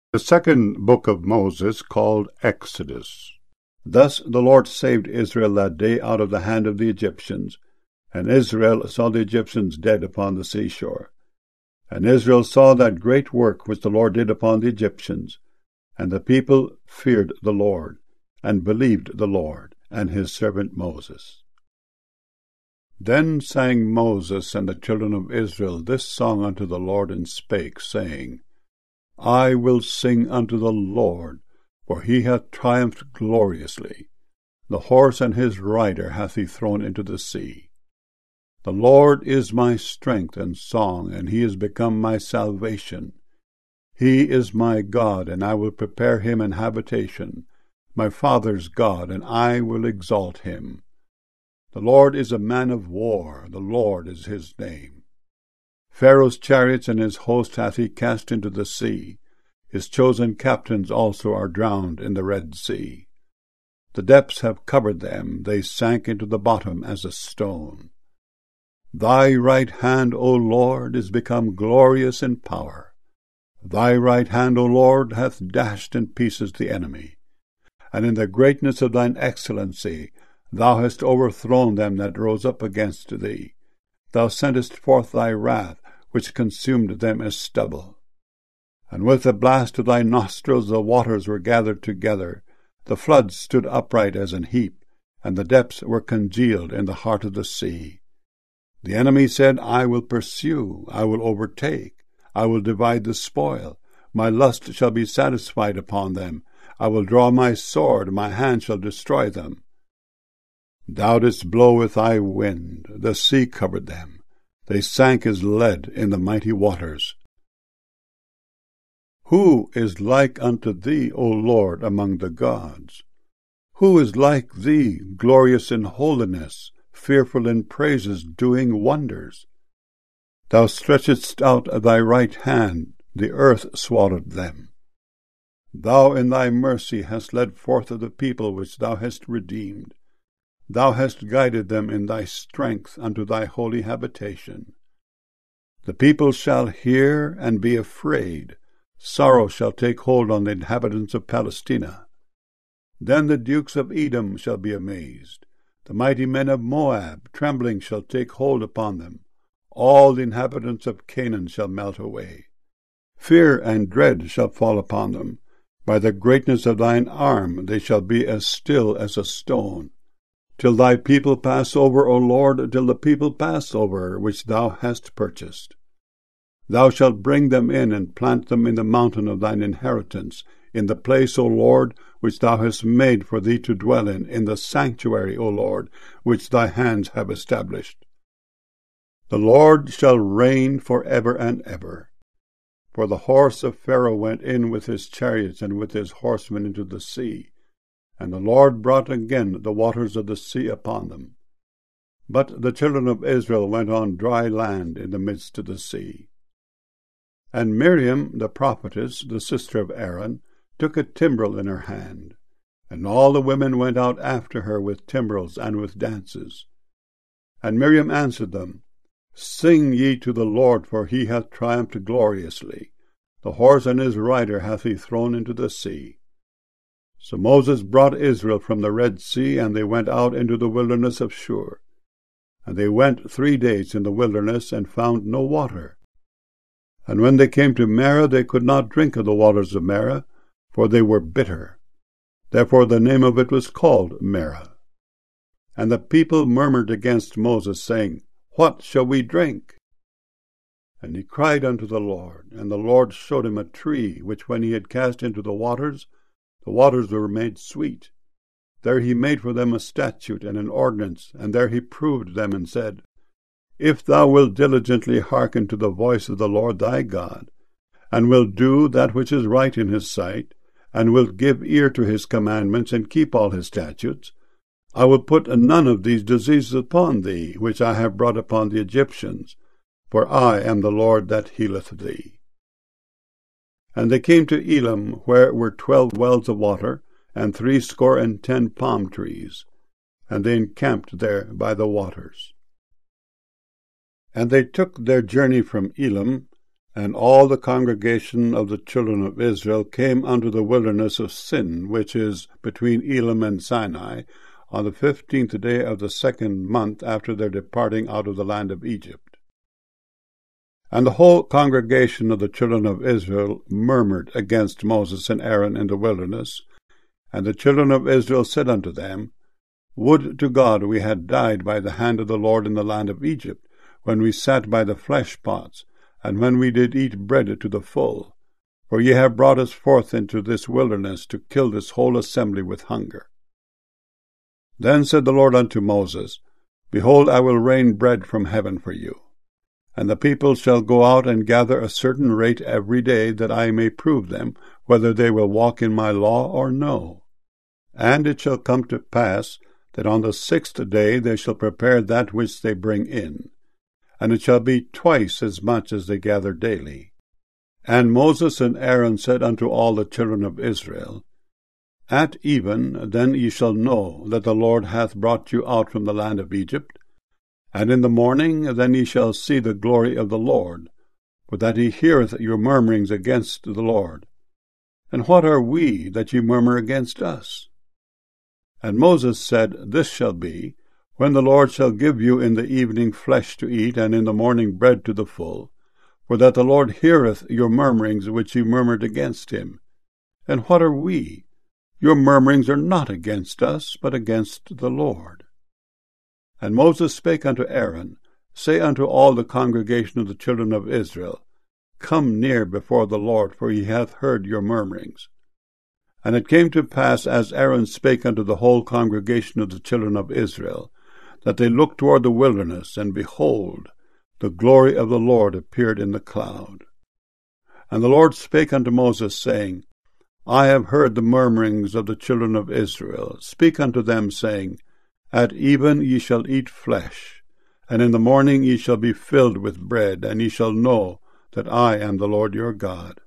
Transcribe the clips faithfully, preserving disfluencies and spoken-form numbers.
The second book of Moses, called Exodus. Thus the Lord saved Israel that day out of the hand of the Egyptians, and Israel saw the Egyptians dead upon the seashore. And Israel saw that great work which the Lord did upon the Egyptians, and the people feared the Lord, and believed the Lord, and his servant Moses. Then sang Moses and the children of Israel this song unto the Lord, and spake, saying, I will sing unto the Lord, for he hath triumphed gloriously. The horse and his rider hath he thrown into the sea. The Lord is my strength and song, and he is become my salvation. He is my God, and I will prepare him an habitation, my father's God, and I will exalt him. The Lord is a man of war, the Lord is his name. Pharaoh's chariots and his host hath he cast into the sea. His chosen captains also are drowned in the Red Sea. The depths have covered them, they sank into the bottom as a stone. Thy right hand, O Lord, is become glorious in power. Thy right hand, O Lord, hath dashed in pieces the enemy. And in the greatness of thine excellency thou hast overthrown them that rose up against thee. Thou sentest forth thy wrath, which consumed them as stubble. And with the blast of thy nostrils the waters were gathered together, the floods stood upright as an heap, and the depths were congealed in the heart of the sea. The enemy said, I will pursue, I will overtake, I will divide the spoil, my lust shall be satisfied upon them, I will draw my sword, my hand shall destroy them. Thou didst blow with thy wind, the sea covered them. They sank as lead in the mighty waters. Who is like unto thee, O Lord, among the gods? Who is like thee, glorious in holiness, fearful in praises, doing wonders? Thou stretchedst out thy right hand, the earth swallowed them. Thou in thy mercy hast led forth the people which thou hast redeemed. Thou hast guided them in thy strength unto thy holy habitation. The people shall hear and be afraid. Sorrow shall take hold on the inhabitants of Palestina. Then the dukes of Edom shall be amazed. The mighty men of Moab, trembling, shall take hold upon them. All the inhabitants of Canaan shall melt away. Fear and dread shall fall upon them. By the greatness of thine arm they shall be as still as a stone. Till thy people pass over, O Lord, till the people pass over, which thou hast purchased. Thou shalt bring them in, and plant them in the mountain of thine inheritance, in the place, O Lord, which thou hast made for thee to dwell in, in the sanctuary, O Lord, which thy hands have established. The Lord shall reign for ever and ever. For the horse of Pharaoh went in with his chariots and with his horsemen into the sea, and the Lord brought again the waters of the sea upon them. But the children of Israel went on dry land in the midst of the sea. And Miriam the prophetess, the sister of Aaron, took a timbrel in her hand, and all the women went out after her with timbrels and with dances. And Miriam answered them, Sing ye to the Lord, for he hath triumphed gloriously. The horse and his rider hath he thrown into the sea. So Moses brought Israel from the Red Sea, and they went out into the wilderness of Shur. And they went three days in the wilderness, and found no water. And when they came to Marah, they could not drink of the waters of Marah, for they were bitter. Therefore the name of it was called Marah. And the people murmured against Moses, saying, What shall we drink? And he cried unto the Lord, and the Lord showed him a tree, which when he had cast into the waters, the waters were made sweet. There he made for them a statute and an ordinance, and there he proved them, and said, If thou wilt diligently hearken to the voice of the Lord thy God, and wilt do that which is right in his sight, and wilt give ear to his commandments, and keep all his statutes, I will put none of these diseases upon thee, which I have brought upon the Egyptians, for I am the Lord that healeth thee. And they came to Elim, where were twelve wells of water, and threescore and ten palm trees, and they encamped there by the waters. And they took their journey from Elim, And all the congregation of the children of Israel came unto the wilderness of Sin, which is between Elim and Sinai, on the fifteenth day of the second month after their departing out of the land of Egypt. And the whole congregation of the children of Israel murmured against Moses and Aaron in the wilderness. And the children of Israel said unto them, Would to God we had died by the hand of the Lord in the land of Egypt, when we sat by the flesh pots, and when we did eat bread to the full. For ye have brought us forth into this wilderness to kill this whole assembly with hunger. Then said the Lord unto Moses, Behold, I will rain bread from heaven for you. And the people shall go out and gather a certain rate every day, that I may prove them, whether they will walk in my law or no. And it shall come to pass, that on the sixth day they shall prepare that which they bring in. And it shall be twice as much as they gather daily. And Moses and Aaron said unto all the children of Israel, At even then ye shall know that the Lord hath brought you out from the land of Egypt. And in the morning then ye shall see the glory of the Lord, for that he heareth your murmurings against the Lord. And what are we that ye murmur against us? And Moses said, This shall be, when the Lord shall give you in the evening flesh to eat, and in the morning bread to the full, for that the Lord heareth your murmurings which ye murmured against him. And what are we? Your murmurings are not against us, but against the Lord. And Moses spake unto Aaron, Say unto all the congregation of the children of Israel, Come near before the Lord, for he hath heard your murmurings. And it came to pass, as Aaron spake unto the whole congregation of the children of Israel, that they looked toward the wilderness, and behold, the glory of the Lord appeared in the cloud. And the Lord spake unto Moses, saying, I have heard the murmurings of the children of Israel. Speak unto them, saying, At even ye shall eat flesh, and in the morning ye shall be filled with bread, and ye shall know that I am the Lord your God.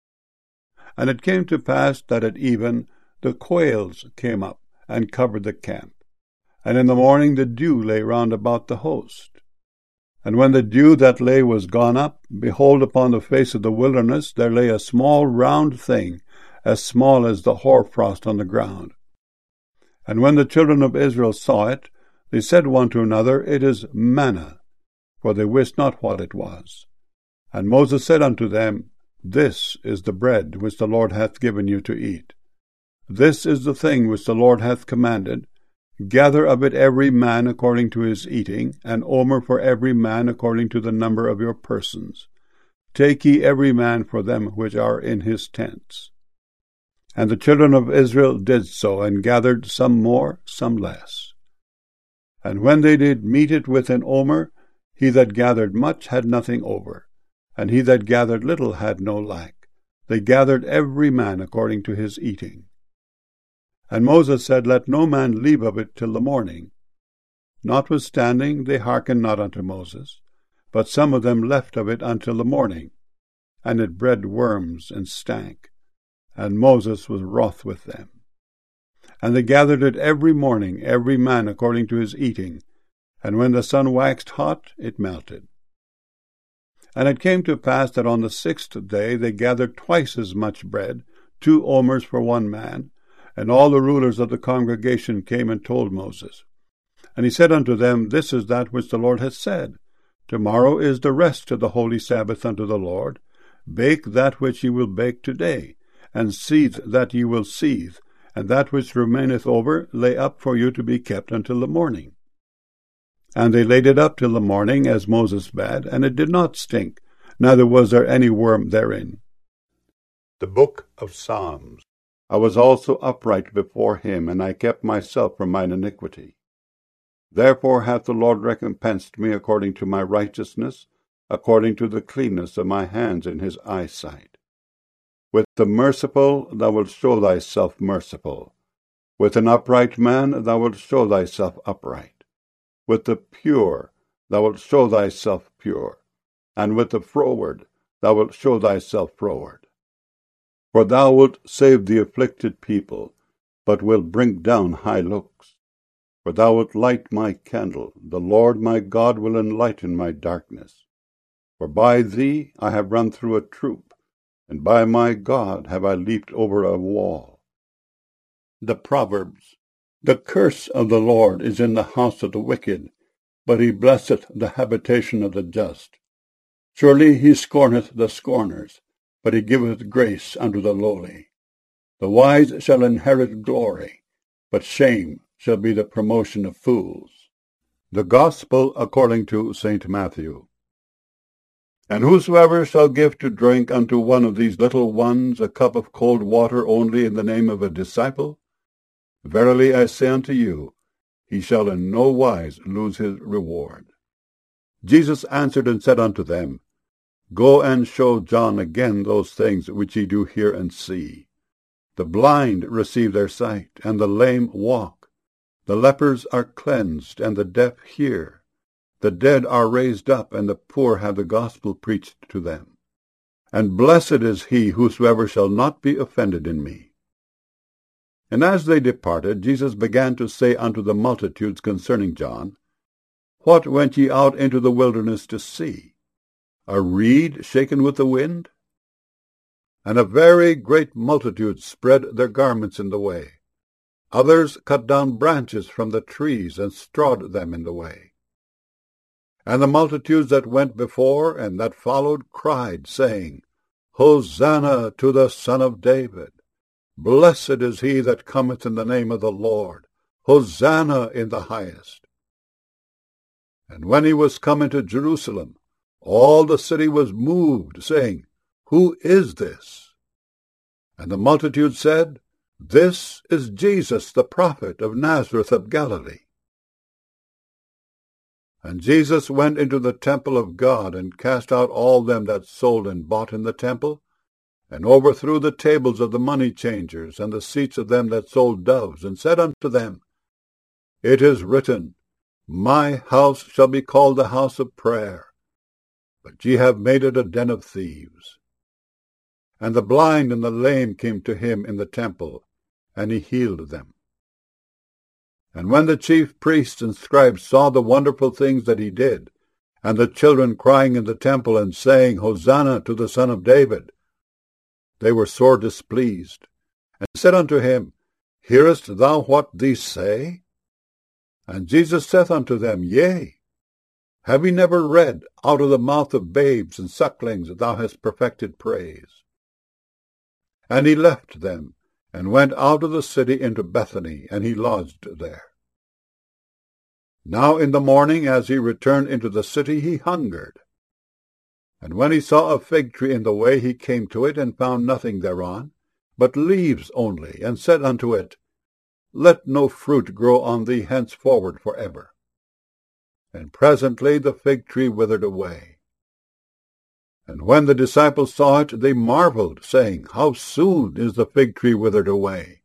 And it came to pass that at even the quails came up, and covered the camp. And in the morning the dew lay round about the host. And when the dew that lay was gone up, behold, upon the face of the wilderness there lay a small round thing, as small as the hoarfrost on the ground. And when the children of Israel saw it, they said one to another, It is manna, for they wist not what it was. And Moses said unto them, This is the bread which the Lord hath given you to eat. This is the thing which the Lord hath commanded. Gather of it every man according to his eating, an omer for every man according to the number of your persons. Take ye every man for them which are in his tents. And the children of Israel did so, and gathered some more, some less. And when they did meet it with an omer, he that gathered much had nothing over, and he that gathered little had no lack. They gathered every man according to his eating. And Moses said, Let no man leave of it till the morning. Notwithstanding, they hearkened not unto Moses, but some of them left of it until the morning, and it bred worms and stank. And Moses was wroth with them. And they gathered it every morning, every man according to his eating, and when the sun waxed hot, it melted. And it came to pass that on the sixth day they gathered twice as much bread, two omers for one man. And all the rulers of the congregation came and told Moses. And he said unto them, This is that which the Lord hath said. Tomorrow is the rest of the holy Sabbath unto the Lord. Bake that which ye will bake today, and seethe that ye will seethe, and that which remaineth over lay up for you to be kept until the morning. And they laid it up till the morning, as Moses bade, and it did not stink, neither was there any worm therein. The Book of Psalms. I was also upright before him, and I kept myself from mine iniquity. Therefore hath the Lord recompensed me according to my righteousness, according to the cleanness of my hands in his eyesight. With the merciful thou wilt show thyself merciful. With an upright man thou wilt show thyself upright. With the pure thou wilt show thyself pure. And with the froward thou wilt show thyself froward. For thou wilt save the afflicted people, but wilt bring down high looks. For thou wilt light my candle, the Lord my God will enlighten my darkness. For by thee I have run through a troop, and by my God have I leaped over a wall. The Proverbs. The curse of the Lord is in the house of the wicked, but he blesseth the habitation of the just. Surely he scorneth the scorners, but he giveth grace unto the lowly. The wise shall inherit glory, but shame shall be the promotion of fools. The Gospel according to Saint Matthew. And whosoever shall give to drink unto one of these little ones a cup of cold water only in the name of a disciple, verily I say unto you, he shall in no wise lose his reward. Jesus answered and said unto them, Go and show John again those things which ye do hear and see. The blind receive their sight, and the lame walk. The lepers are cleansed, and the deaf hear. The dead are raised up, and the poor have the gospel preached to them. And blessed is he whosoever shall not be offended in me. And as they departed, Jesus began to say unto the multitudes concerning John, What went ye out into the wilderness to see? A reed shaken with the wind? And a very great multitude spread their garments in the way. Others cut down branches from the trees, and strawed them in the way. And the multitudes that went before and that followed cried, saying, Hosanna to the Son of David! Blessed is he that cometh in the name of the Lord! Hosanna in the highest! And when he was come into Jerusalem, all the city was moved, saying, Who is this? And the multitude said, This is Jesus the prophet of Nazareth of Galilee. And Jesus went into the temple of God, and cast out all them that sold and bought in the temple, and overthrew the tables of the money changers, and the seats of them that sold doves, and said unto them, It is written, My house shall be called the house of prayer, but ye have made it a den of thieves. And the blind and the lame came to him in the temple, and he healed them. And when the chief priests and scribes saw the wonderful things that he did, and the children crying in the temple and saying, Hosanna to the Son of David, they were sore displeased, and said unto him, Hearest thou what these say? And Jesus saith unto them, Yea. Have ye never read, Out of the mouth of babes and sucklings thou hast perfected praise? And he left them, and went out of the city into Bethany, and he lodged there. Now in the morning, as he returned into the city, he hungered. And when he saw a fig tree in the way, he came to it, and found nothing thereon, but leaves only, and said unto it, Let no fruit grow on thee henceforward for ever. And presently the fig tree withered away. And when the disciples saw it, they marveled, saying, How soon is the fig tree withered away?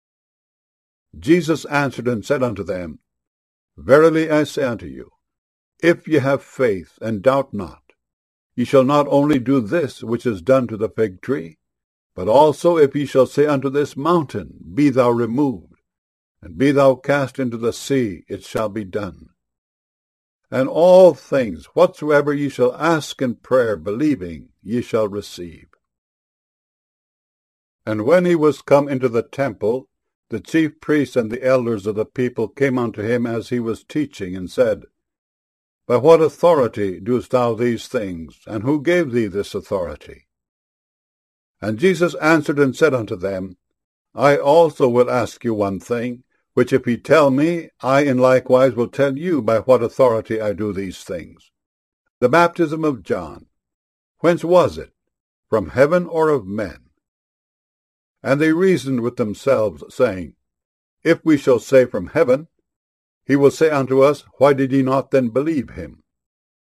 Jesus answered and said unto them, Verily I say unto you, if ye have faith, and doubt not, ye shall not only do this which is done to the fig tree, but also if ye shall say unto this mountain, Be thou removed, and be thou cast into the sea, it shall be done. And all things whatsoever ye shall ask in prayer, believing, ye shall receive. And when he was come into the temple, the chief priests and the elders of the people came unto him as he was teaching, and said, By what authority doest thou these things, and who gave thee this authority? And Jesus answered and said unto them, I also will ask you one thing, which if ye tell me, I in likewise will tell you by what authority I do these things. The baptism of John, whence was it? From heaven or of men? And they reasoned with themselves, saying, If we shall say from heaven, he will say unto us, Why did ye not then believe him?